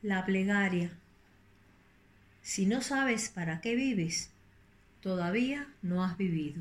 La plegaria. Si no sabes para qué vives, todavía no has vivido.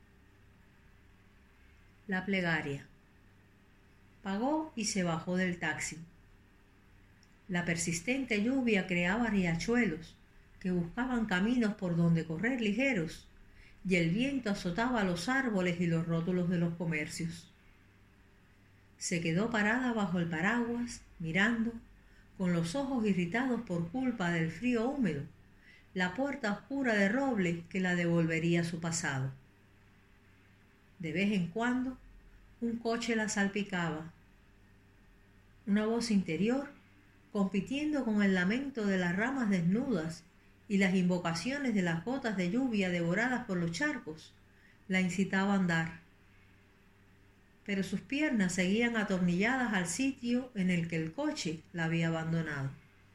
La plegaria. Pagó y se bajó del taxi. La persistente lluvia creaba riachuelos que buscaban caminos por donde correr ligeros, y el viento azotaba los árboles y los rótulos de los comercios. Se quedó parada bajo el paraguas, mirando, con los ojos irritados por culpa del frío húmedo, la puerta oscura de roble que la devolvería a su pasado. De vez en cuando, un coche la salpicaba. Una voz interior, compitiendo con el lamento de las ramas desnudas y las invocaciones de las gotas de lluvia devoradas por los charcos, la incitaba a andar. Pero sus piernas seguían atornilladas al sitio en el que el coche la había abandonado.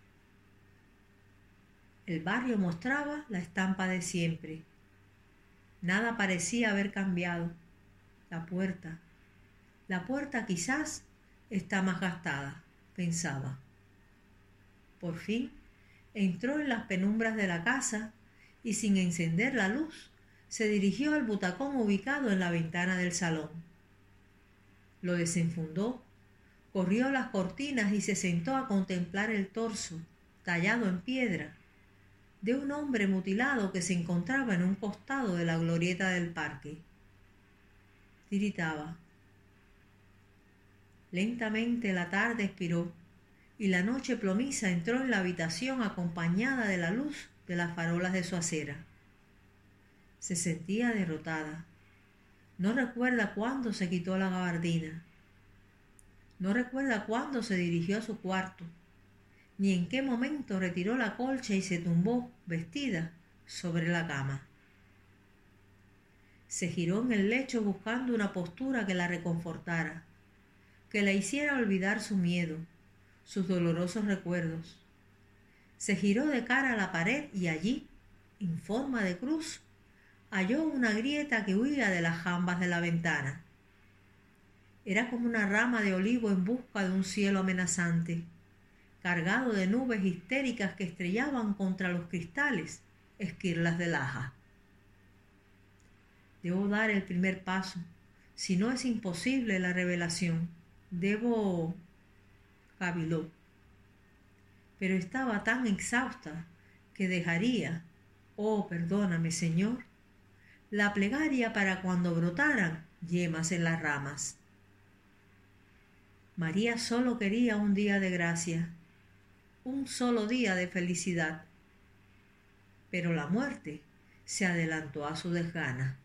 El barrio mostraba la estampa de siempre. Nada parecía haber cambiado. La puerta quizás está más gastada, pensaba. Por fin entró en las penumbras de la casa y, sin encender la luz, se dirigió al butacón ubicado en la ventana del salón. Lo desenfundó, corrió las cortinas y se sentó a contemplar el torso, tallado en piedra, de un hombre mutilado que se encontraba en un costado de la glorieta del parque. Tiritaba. Lentamente la tarde expiró y la noche plomiza entró en la habitación acompañada de la luz de las farolas de su acera. Se sentía derrotada. No recuerda cuándo se quitó la gabardina. No recuerda cuándo se dirigió a su cuarto, ni en qué momento retiró la colcha y se tumbó, vestida, sobre la cama. Se giró en el lecho buscando una postura que la reconfortara, que la hiciera olvidar su miedo, sus dolorosos recuerdos. Se giró de cara a la pared y allí, en forma de cruz, halló una grieta que huía de las jambas de la ventana. Era como una rama de olivo en busca de un cielo amenazante, cargado de nubes histéricas que estrellaban contra los cristales esquirlas de laja. Debo dar el primer paso, si no es imposible la revelación. Caviló. Pero estaba tan exhausta que dejaría, oh, perdóname, Señor, la plegaria para cuando brotaran yemas en las ramas. María solo quería un día de gracia, un solo día de felicidad, pero la muerte se adelantó a su desgana.